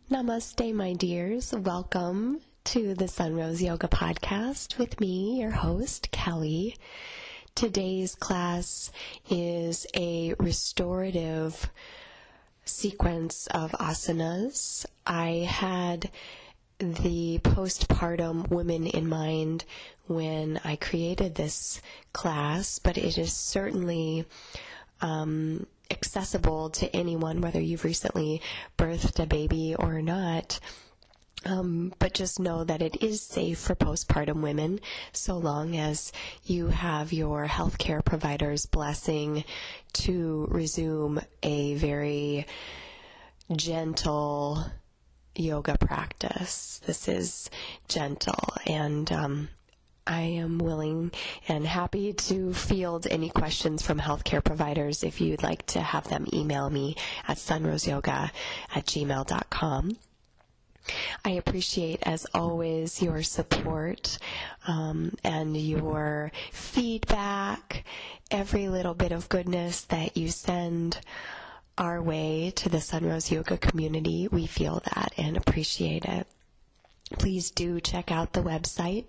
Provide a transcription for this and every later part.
Namaste, my dears. Welcome to the Sunrose Yoga Podcast with me, your host, Kelly. Today's class is a restorative sequence of asanas. I had the postpartum women in mind when I created this class, but it is certainly accessible to anyone, whether you've recently birthed a baby or not. But just know that it is safe for postpartum women so long as you have your healthcare provider's blessing to resume a very gentle yoga practice. This is gentle, and I am willing and happy to field any questions from healthcare providers if you'd like to have them email me at sunroseyoga@gmail.com. I appreciate, as always, your support and your feedback, every little bit of goodness that you send our way to the Sunrose Yoga community. We feel that and appreciate it. Please do check out the website,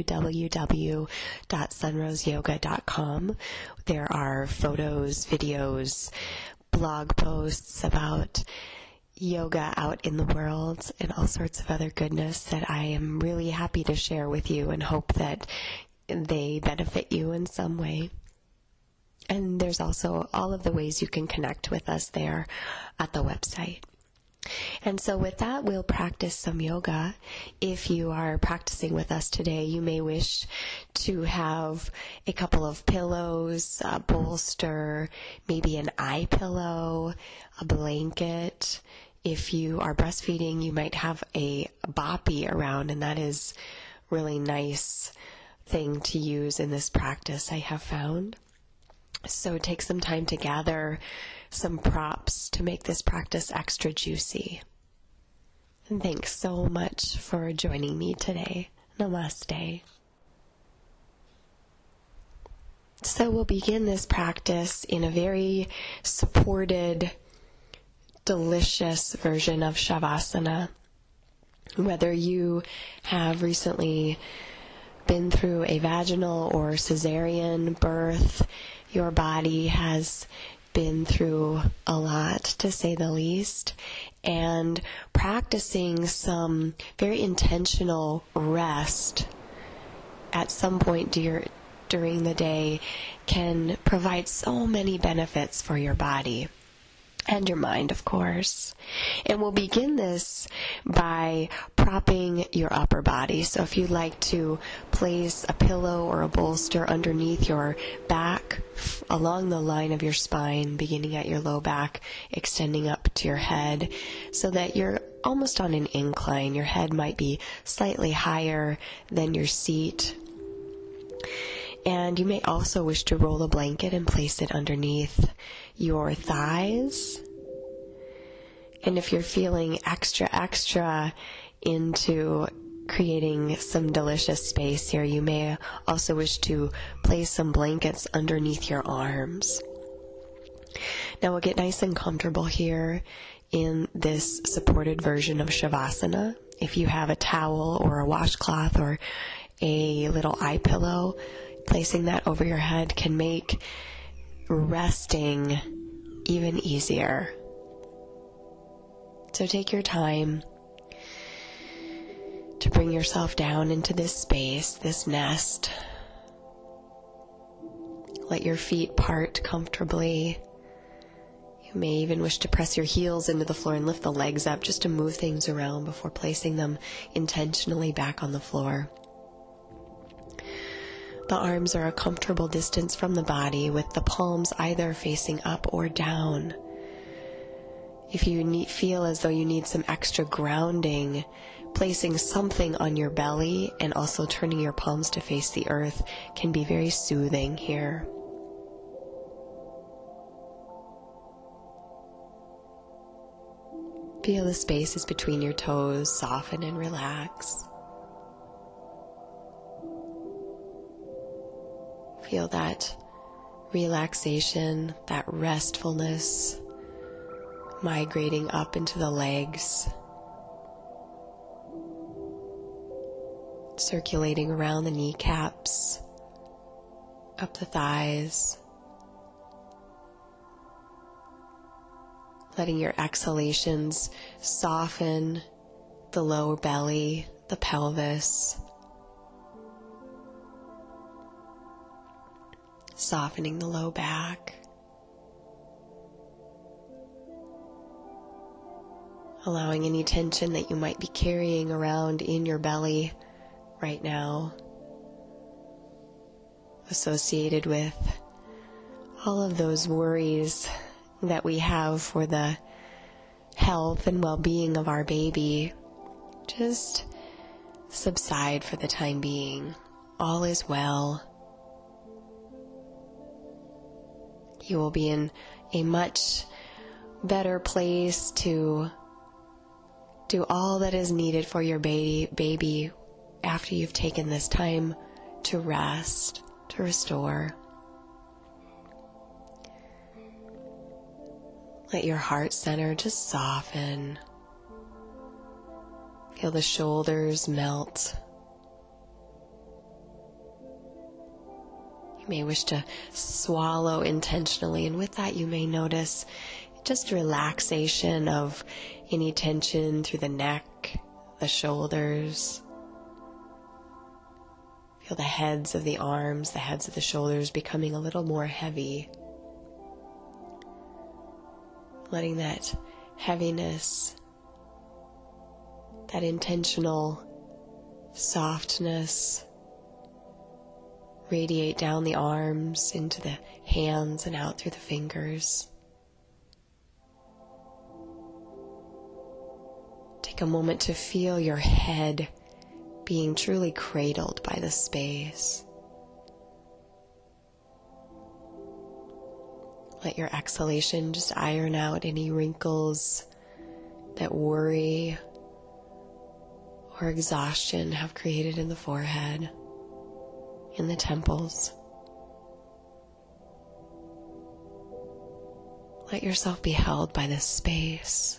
www.sunroseyoga.com. There are photos, videos, blog posts about yoga out in the world and all sorts of other goodness that I am really happy to share with you and hope that they benefit you in some way. And there's also all of the ways you can connect with us there at the website. And so with that, we'll practice some yoga. If you are practicing with us today, you may wish to have a couple of pillows, a bolster, maybe an eye pillow, a blanket. If you are breastfeeding, you might have a boppy around, and that is really nice thing to use in this practice, I have found. So take some time to gather some props to make this practice extra juicy. And thanks so much for joining me today. Namaste. So we'll begin this practice in a very supported, delicious version of Shavasana. Whether you have recently been through a vaginal or cesarean birth, your body has been through a lot, to say the least, and practicing some very intentional rest at some point during the day can provide so many benefits for your body and your mind, of course. And we'll begin this by propping your upper body. So if you'd like to place a pillow or a bolster underneath your back, along the line of your spine, beginning at your low back, extending up to your head, so that you're almost on an incline. Your head might be slightly higher than your seat. And you may also wish to roll a blanket and place it underneath your thighs. And if you're feeling extra into creating some delicious space here, you may also wish to place some blankets underneath your arms. Now we'll get nice and comfortable here in this supported version of Shavasana. If you have a towel or a washcloth or a little eye pillow, placing that over your head can make resting even easier. So take your time to bring yourself down into this space, this nest. Let your feet part comfortably. You may even wish to press your heels into the floor and lift the legs up just to move things around before placing them intentionally back on the floor. The arms are a comfortable distance from the body, with the palms either facing up or down. If you feel as though you need some extra grounding, placing something on your belly and also turning your palms to face the earth can be very soothing here. Feel the spaces between your toes soften and relax. Feel that relaxation, that restfulness migrating up into the legs, circulating around the kneecaps, up the thighs, letting your exhalations soften the lower belly, the pelvis, softening the low back, allowing any tension that you might be carrying around in your belly right now, associated with all of those worries that we have for the health and well-being of our baby, just subside for the time being. All is well. You will be in a much better place to do all that is needed for your baby after you've taken this time to rest, to restore. Let your heart center just soften. Feel the shoulders melt. You may wish to swallow intentionally, and with that you may notice just relaxation of any tension through the neck, the shoulders. Feel the heads of the arms, the heads of the shoulders becoming a little more heavy. Letting that heaviness, that intentional softness radiate down the arms into the hands and out through the fingers. Take a moment to feel your head being truly cradled by the space. Let your exhalation just iron out any wrinkles that worry or exhaustion have created in the forehead, in the temples. Let yourself be held by this space.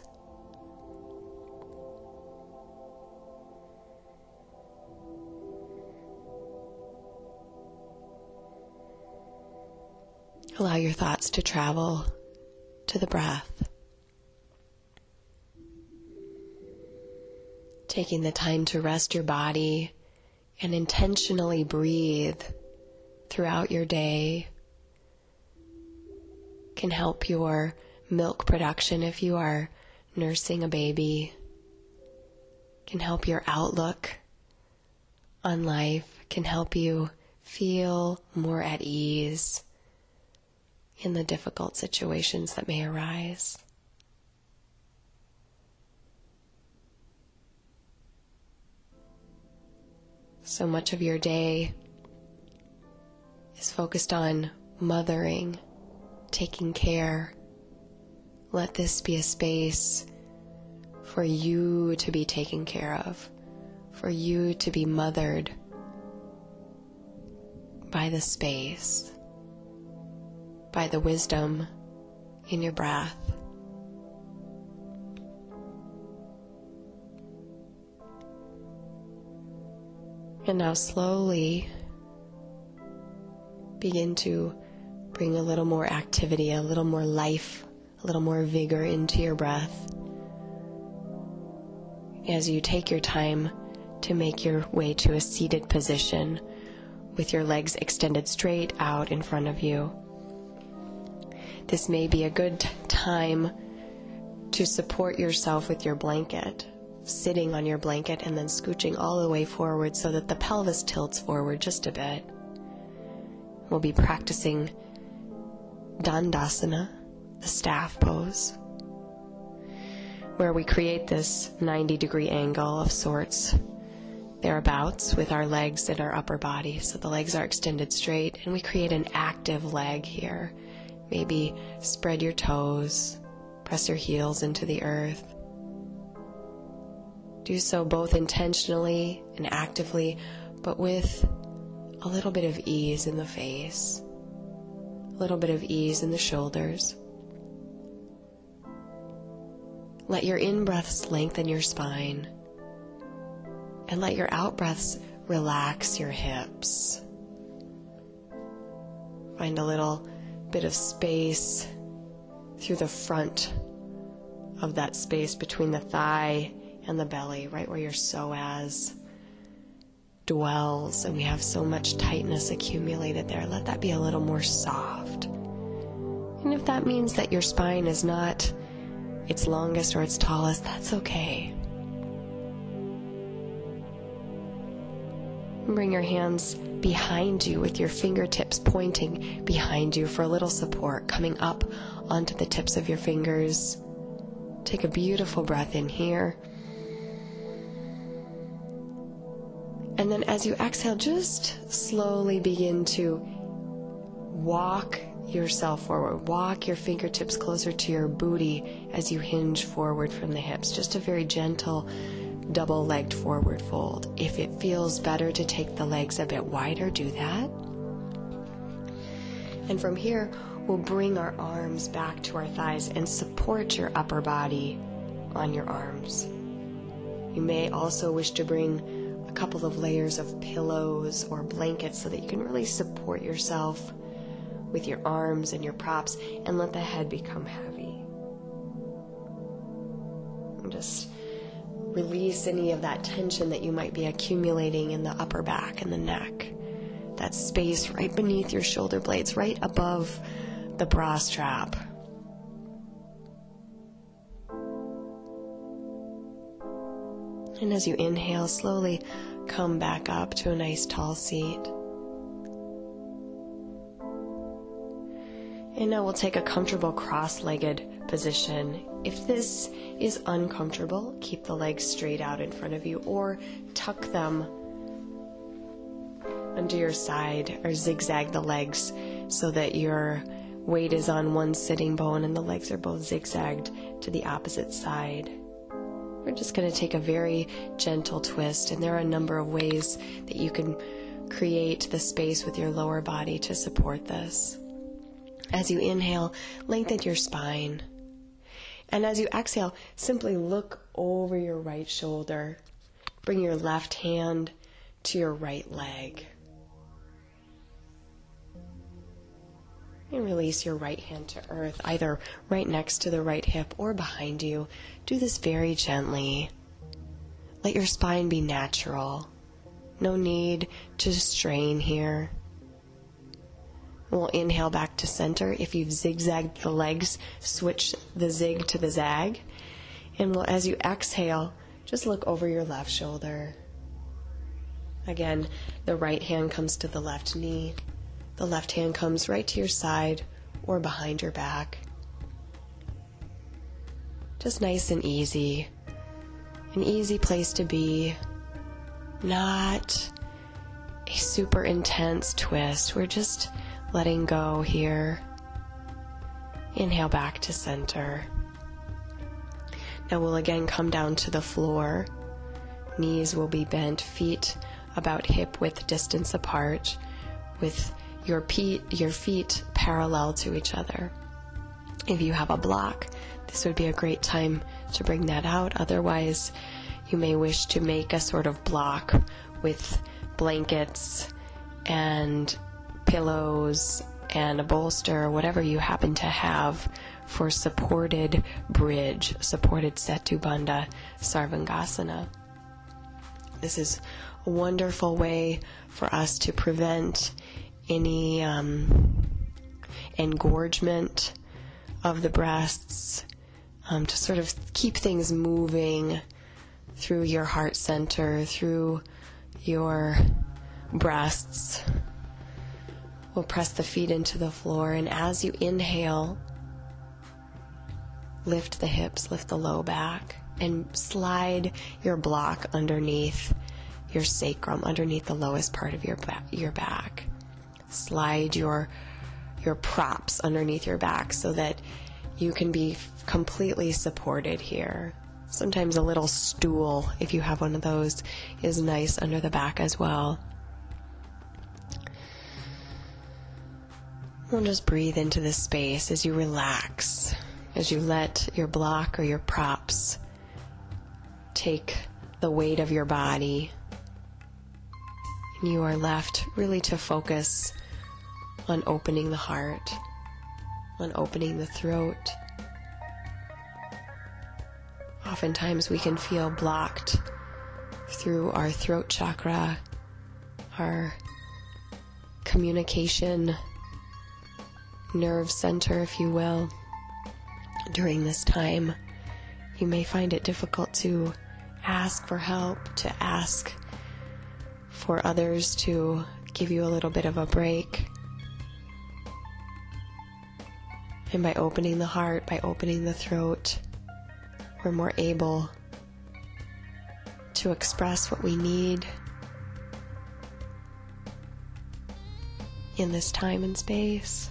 Allow your thoughts to travel to the breath. Taking the time to rest your body and intentionally breathe throughout your day can help your milk production if you are nursing a baby, can help your outlook on life, can help you feel more at ease in the difficult situations that may arise. So much of your day is focused on mothering, taking care. Let this be a space for you to be taken care of, for you to be mothered by the space, by the wisdom in your breath. And now slowly begin to bring a little more activity, a little more life, a little more vigor into your breath as you take your time to make your way to a seated position with your legs extended straight out in front of you. This may be a good time to support yourself with your blanket, sitting on your blanket and then scooching all the way forward so that the pelvis tilts forward just a bit. We'll be practicing Dandasana, the staff pose, where we create this 90-degree angle of sorts, thereabouts, with our legs and our upper body. So the legs are extended straight, and we create an active leg here. Maybe spread your toes, press your heels into the earth. Do so both intentionally and actively, but with a little bit of ease in the face, a little bit of ease in the shoulders. Let your in-breaths lengthen your spine, and let your out-breaths relax your hips. Find a little bit of space through the front of that space between the thigh and the belly, right where your psoas dwells, and we have so much tightness accumulated there. Let that be a little more soft. And if that means that your spine is not its longest or its tallest, that's okay. Bring your hands behind you with your fingertips pointing behind you for a little support, coming up onto the tips of your fingers. Take a beautiful breath in here. And then as you exhale, just slowly begin to walk yourself forward. Walk your fingertips closer to your booty as you hinge forward from the hips. Just a very gentle double-legged forward fold. If it feels better to take the legs a bit wider, do that. And from here, we'll bring our arms back to our thighs and support your upper body on your arms. You may also wish to bring a couple of layers of pillows or blankets so that you can really support yourself with your arms and your props and let the head become heavy. And just release any of that tension that you might be accumulating in the upper back and the neck. That space right beneath your shoulder blades, right above the bra strap. And as you inhale, slowly come back up to a nice tall seat. And now we'll take a comfortable cross-legged position. If this is uncomfortable, keep the legs straight out in front of you or tuck them under your side or zigzag the legs so that your weight is on one sitting bone and the legs are both zigzagged to the opposite side. We're just going to take a very gentle twist, and there are a number of ways that you can create the space with your lower body to support this. As you inhale, lengthen your spine. And as you exhale, simply look over your right shoulder. Bring your left hand to your right leg. And release your right hand to earth, either right next to the right hip or behind you. Do this very gently. Let your spine be natural. No need to strain here. We'll inhale back to center. If you've zigzagged the legs, switch the zig to the zag. And as you exhale, just look over your left shoulder. Again, the right hand comes to the left knee. The left hand comes right to your side or behind your back. Just nice and easy. An easy place to be. Not a super intense twist. We're just letting go here. Inhale back to center. Now we'll again come down to the floor. Knees will be bent, feet about hip width distance apart, with your feet parallel to each other. If you have a block, this would be a great time to bring that out. Otherwise, you may wish to make a sort of block with blankets and pillows and a bolster, whatever you happen to have for supported bridge, supported Setu Bandha Sarvangasana. This is a wonderful way for us to prevent any engorgement of the breasts, to sort of keep things moving through your heart center, through your breasts. We'll press the feet into the floor, and as you inhale, lift the hips, lift the low back, and slide your block underneath your sacrum, underneath the lowest part of your back. Slide your props underneath your back so that you can be completely supported here. Sometimes a little stool, if you have one of those, is nice under the back as well. We'll just breathe into this space as you relax, as you let your block or your props take the weight of your body. And you are left really to focus on opening the heart, on opening the throat. Oftentimes we can feel blocked through our throat chakra, our communication nerve center, if you will. During this time, you may find it difficult to ask for help, to ask for others to give you a little bit of a break. And by opening the heart, by opening the throat, we're more able to express what we need in this time and space.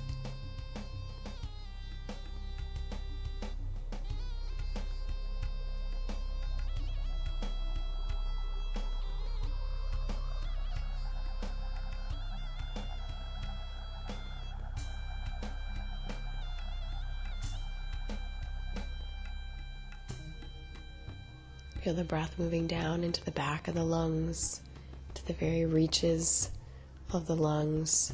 Feel the breath moving down into the back of the lungs, to the very reaches of the lungs.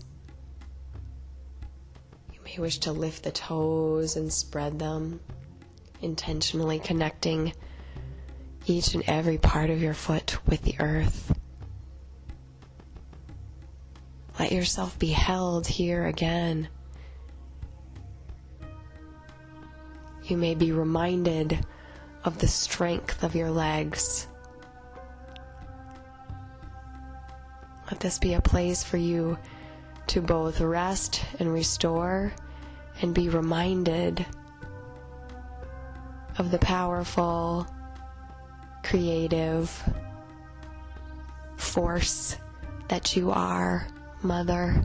You may wish to lift the toes and spread them, intentionally connecting each and every part of your foot with the earth. Let yourself be held here again. You may be reminded of the strength of your legs. Let this be a place for you to both rest and restore, and be reminded of the powerful, creative force that you are, Mother.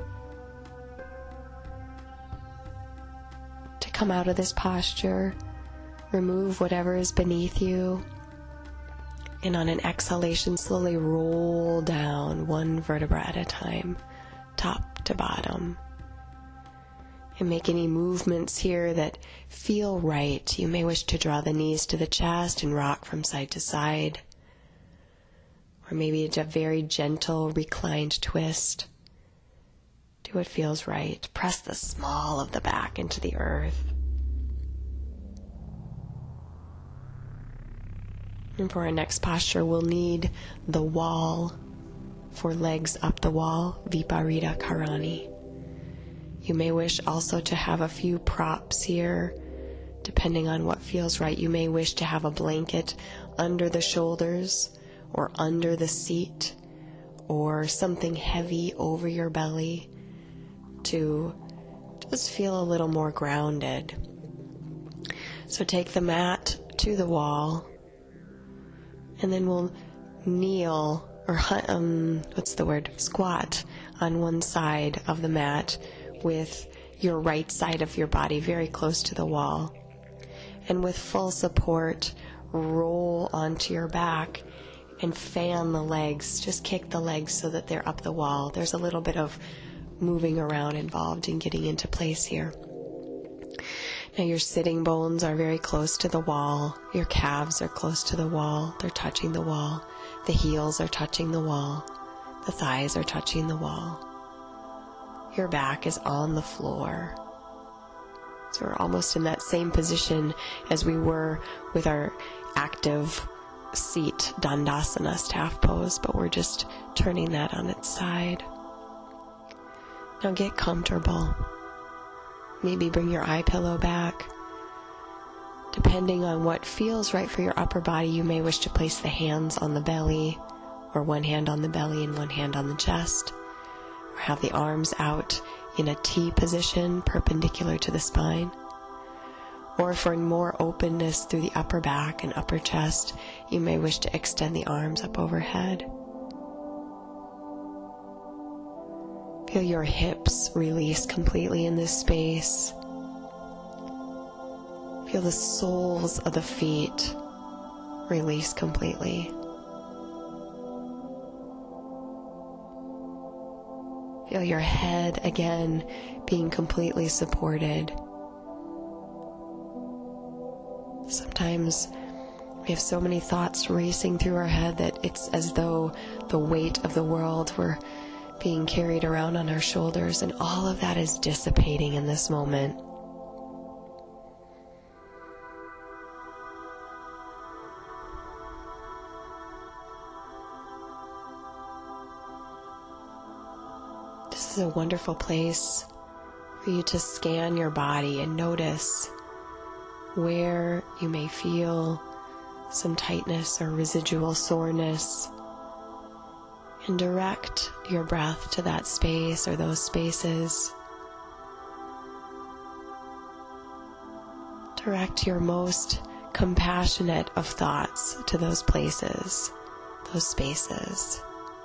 To come out of this posture, remove whatever is beneath you, and on an exhalation, slowly roll down one vertebra at a time, top to bottom. And make any movements here that feel right. You may wish to draw the knees to the chest and rock from side to side, or maybe a very gentle reclined twist. Do what feels right. Press the small of the back into the earth. And for our next posture, we'll need the wall for legs up the wall, Viparita Karani. You may wish also to have a few props here, depending on what feels right. You may wish to have a blanket under the shoulders or under the seat, or something heavy over your belly to just feel a little more grounded. So take the mat to the wall, and then we'll kneel, or squat on one side of the mat with your right side of your body very close to the wall. And with full support, roll onto your back and fan the legs. Just kick the legs so that they're up the wall. There's a little bit of moving around involved in getting into place here. Now your sitting bones are very close to the wall. Your calves are close to the wall. They're touching the wall. The heels are touching the wall. The thighs are touching the wall. Your back is on the floor. So we're almost in that same position as we were with our active seat, Dandasana, staff pose, but we're just turning that on its side. Now get comfortable. Maybe bring your eye pillow back. Depending on what feels right for your upper body, you may wish to place the hands on the belly, or one hand on the belly and one hand on the chest, or have the arms out in a T position perpendicular to the spine. Or for more openness through the upper back and upper chest, you may wish to extend the arms up overhead. Feel your hips release completely in this space. Feel the soles of the feet release completely. Feel your head again being completely supported. Sometimes We have so many thoughts racing through our head that it's as though the weight of the world were being carried around on our shoulders, and all of that is dissipating in this moment. This is a wonderful place for you to scan your body and notice where you may feel some tightness or residual soreness, and direct your breath to that space or those spaces. Direct your most compassionate of thoughts to those places, those spaces.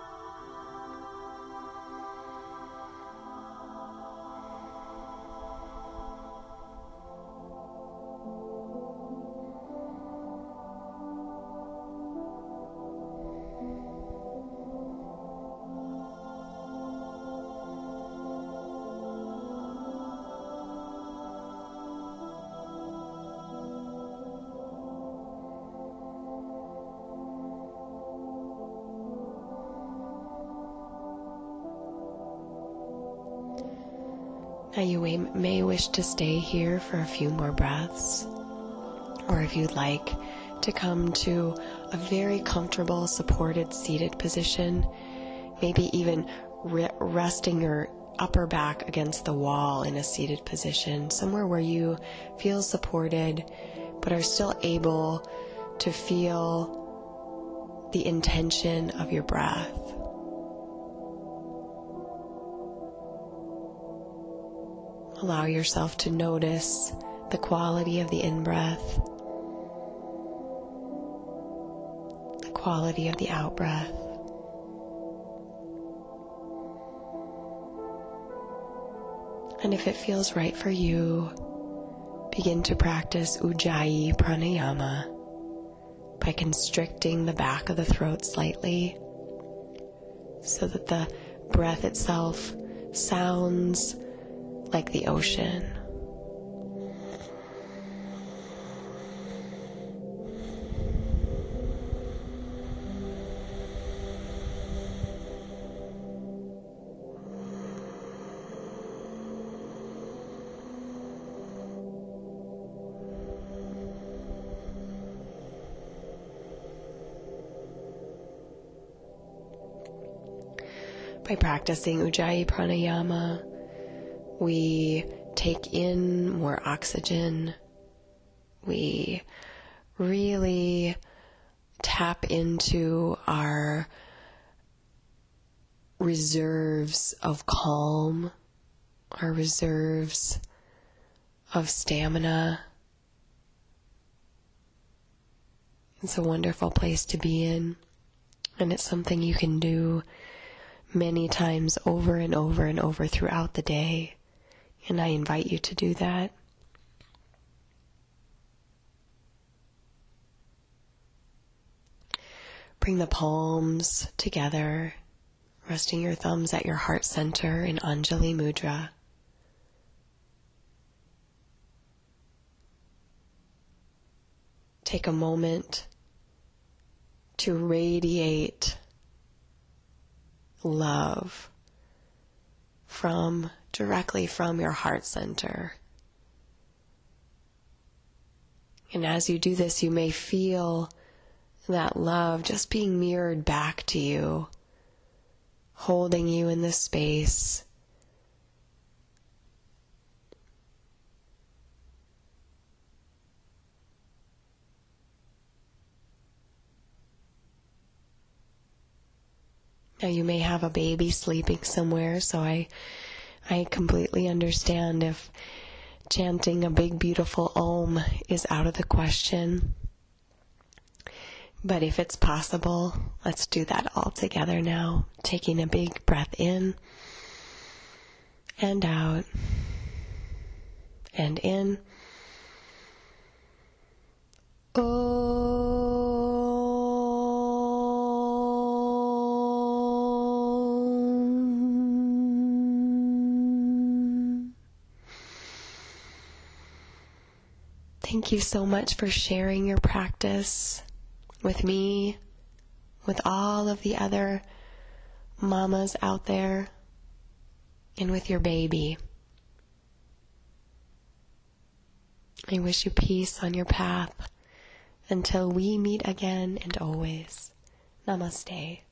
Now you may wish to stay here for a few more breaths, or if you'd like, to come to a very comfortable, supported, seated position, maybe even resting your upper back against the wall in a seated position, somewhere where you feel supported, but are still able to feel the intention of your breath. Allow yourself to notice the quality of the in-breath, the quality of the out-breath. And if it feels right for you, begin to practice Ujjayi Pranayama by constricting the back of the throat slightly so that the breath itself sounds like the ocean. By practicing Ujjayi Pranayama, we take in more oxygen. We really tap into our reserves of calm, our reserves of stamina. It's a wonderful place to be in, and it's something you can do many times over and over and over throughout the day. And I invite you to do that. Bring the palms together, resting your thumbs at your heart center in Anjali Mudra. Take a moment to radiate love directly from your heart center. And as you do this, you may feel that love just being mirrored back to you, holding you in this space. Now you may have a baby sleeping somewhere, so I completely understand if chanting a big beautiful Om is out of the question. But if it's possible, let's do that all together now. Taking a big breath in and out and in. Thank you so much for sharing your practice with me, with all of the other mamas out there, and with your baby. I wish you peace on your path until we meet again and always. Namaste.